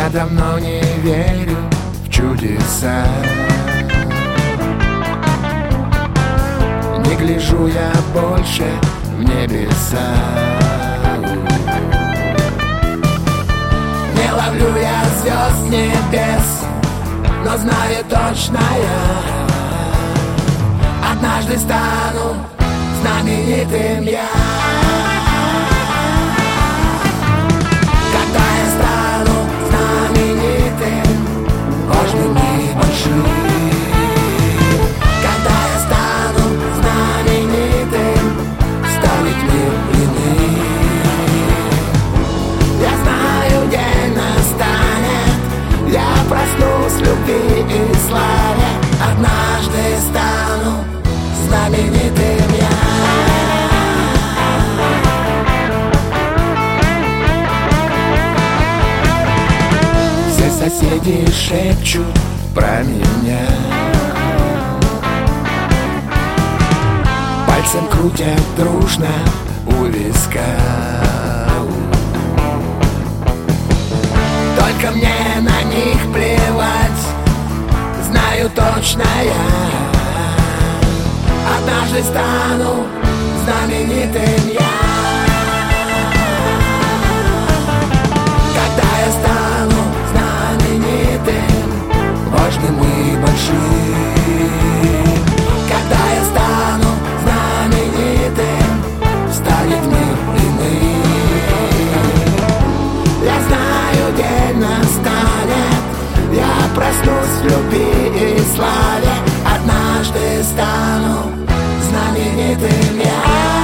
Я давно не верю в чудеса. Не гляжу я больше в небеса. Не ловлю я звезд небес, но знаю точно я, однажды стану знаменитым я. Когда я стану знаменитым, важным и большим. Когда я стану знаменитым, станет мир иным. Я знаю, день настанет, я проснусь в любви и славе. Однажды стану знаменитым я. Все соседи шепчут про меня, пальцем крутят дружно у виска. Только мне на них плевать, знаю точно я, однажды стану знаменитым я. Когда я стану знаменитым, важным и большим. Когда я стану знаменитым, станет мир иным. Я знаю, день настанет, я проснусь в любви и славе. Однажды стану знаменитым я.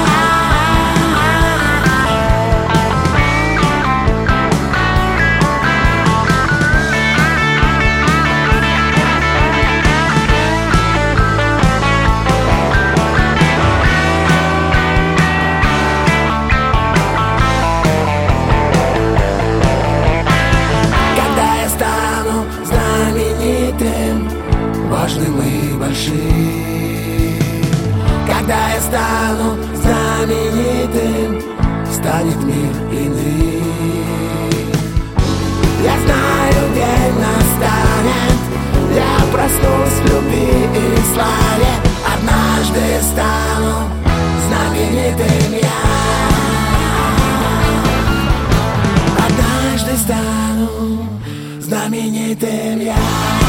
Когда я стану знаменитым, важным и большим. Когда я стану знаменитым, станет мир иным. Я знаю, день настанет, я проснусь в любви и славе. Однажды стану знаменитым я. Однажды стану знаменитым я.